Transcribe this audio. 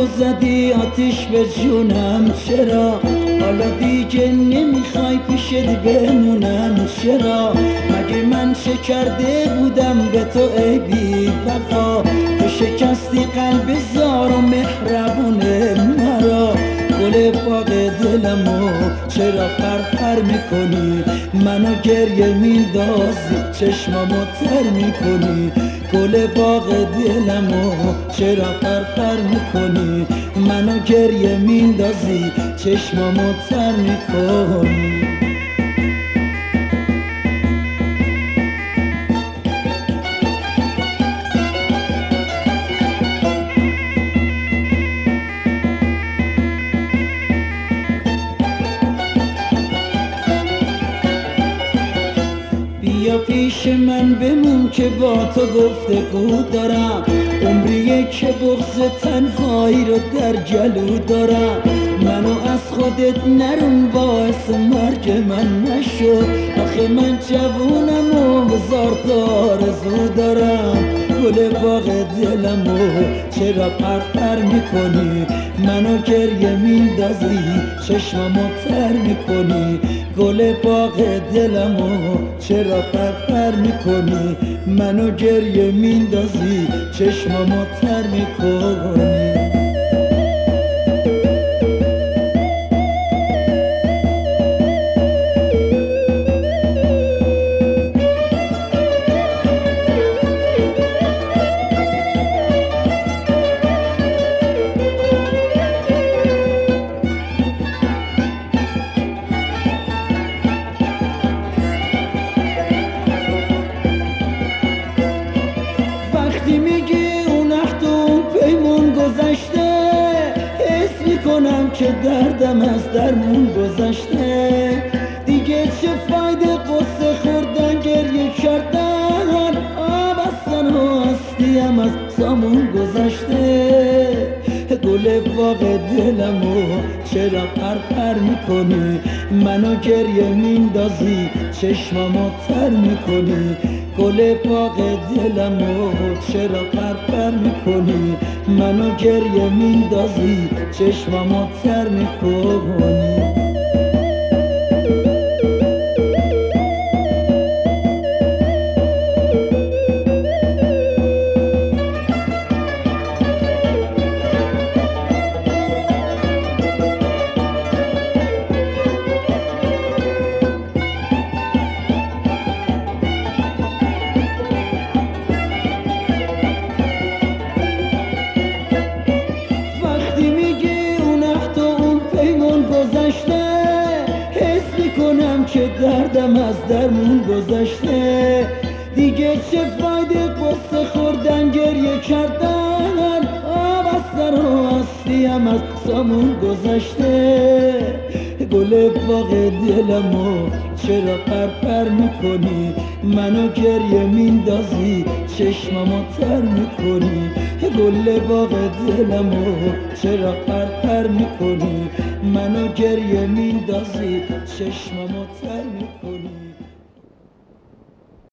زدی آتیش به جونم، چرا حالا دیگه نمیخوای پیشت بمونم؟ چرا مگه من چه کرده بودم به تو ای بی وفا؟ تو شکستی قلب زار و مهربون مرا. گل باغ دلمو چرا پرپر میکنی؟ منو گریه میندازی چشمامو تر میکنی. گل باغ دلمو چرا پرپر میکنی؟ منو گریه میندازی چشمامو تر میکنی. بیا پیش من بمون که با تو گفتگو دارم، عمریه که بغض تنهایی رو در گلو دارم. منو از خودت نرون باعث مرگ من نشو، آخه من جوونم و هزار تا آرزو دارم. گل باغ دلمو چرا پرپر میکنی؟ منو گریه میندازی چشمامو تر میکنی. گل باغ دلمو چرا پرپر میکنی؟ منو گریه میندازی چشمامو تر میکنی. وقتی میگی اون عهد و اون پیمون گذشته، حس میکنم که دردم از درمون گذشته. دیگه چه فایده قصه خوردن گریه کردن؟ آب از تن و هستیم از سامون گذشته. گل باغ دلمو چرا پرپر میکنی؟ منو گریه میندازی چشمامو تر میکنی. گل باغ دلمو چرا پرپر میکنی؟ منو گریه میندازی چشمامو تر میکنی. حس میکنم که دردم از درمون گذشته. دیگه چه فایده قصه خوردن گریه کردن؟ آب از سر و هستیم از سامون گذشته. گل باغ دلمو چرا پرپر میکنی؟ منو گریه میندازی چشمامو تر میکنی. گل باغ دلمو چرا پرپر میکنی؟ منو گریه میندازی چشمامو تر میکنی.